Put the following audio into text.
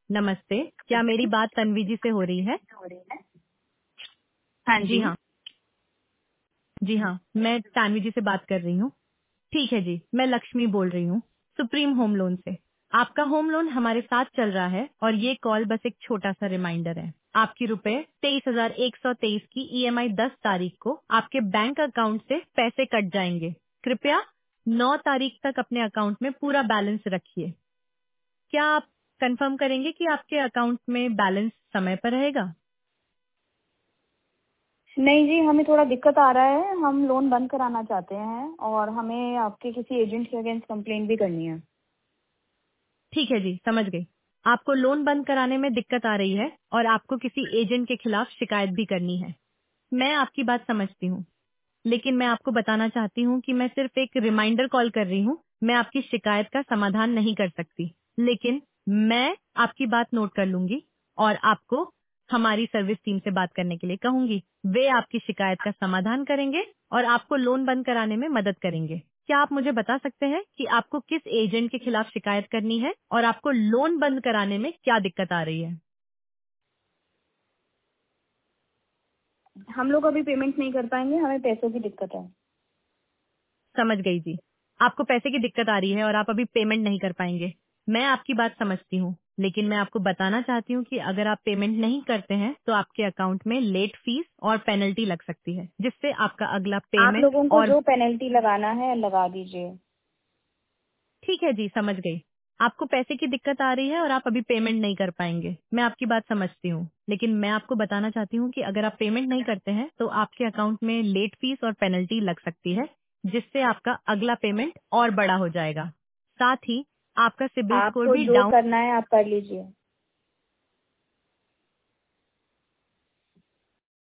नमस्ते, क्या मेरी बात तन्वी जी से हो रही है? हाँ जी जी। हाँ, जी हाँ, मैं तन्वी जी से बात कर रही हूँ। ठीक है जी, मैं लक्ष्मी बोल रही हूँ, सुप्रीम होम लोन से। आपका होम लोन हमारे साथ चल रहा है और ये कॉल बस एक छोटा सा रिमाइंडर है। आपकी रुपए 23,123 की ईएमआई 10 तारीख को आपके बैंक अकाउंट से पैसे कट जाएंगे। कृपया 9 तारीख तक अपने अकाउंट में पूरा बैलेंस रखिए। क्या आप कंफर्म करेंगे कि आपके अकाउंट में बैलेंस समय पर रहेगा? नहीं जी, हमें थोड़ा दिक्कत आ रहा है। हम लोन बंद कराना चाहते हैं और हमें आपके किसी एजेंट के अगेंस्ट कंप्लेंट भी करनी है। ठीक है जी, समझ गई। आपको लोन बंद कराने में दिक्कत आ रही है और आपको किसी एजेंट के खिलाफ शिकायत भी करनी है। मैं आपकी बात समझती हूँ, लेकिन मैं आपको बताना चाहती हूँ कि मैं सिर्फ एक रिमाइंडर कॉल कर रही हूँ। मैं आपकी शिकायत का समाधान नहीं कर सकती, लेकिन मैं आपकी बात नोट कर लूंगी और आपको हमारी सर्विस टीम से बात करने के लिए कहूंगी। वे आपकी शिकायत का समाधान करेंगे और आपको लोन बंद कराने में मदद करेंगे। क्या आप मुझे बता सकते हैं कि आपको किस एजेंट के खिलाफ शिकायत करनी है और आपको लोन बंद कराने में क्या दिक्कत आ रही है? हम लोग अभी पेमेंट नहीं कर पाएंगे, हमें पैसों की दिक्कत है। समझ गई जी। आपको पैसे की दिक्कत आ रही है और आप अभी पेमेंट नहीं कर पाएंगे। मैं आपकी बात समझती हूँ, लेकिन मैं आपको बताना चाहती हूँ कि अगर आप पेमेंट नहीं करते हैं तो आपके अकाउंट में लेट फीस और पेनल्टी लग सकती है, जिससे आपका अगला आप पेमेंट लोगों को और जो पेनल्टी लगाना है लगा दीजिए। ठीक है जी, समझ गई। आपको पैसे की दिक्कत आ रही है और आप अभी पेमेंट नहीं कर पाएंगे। मैं आपकी बात समझती हूँ, लेकिन मैं आपको बताना चाहती हूँ कि अगर आप पेमेंट नहीं करते हैं तो आपके अकाउंट में लेट फीस और पेनल्टी लग सकती है, जिससे आपका अगला पेमेंट और बड़ा हो जाएगा। साथ ही आपका सिबिल स्कोर आपको भी जो डाउन। करना है आप कर लीजिए।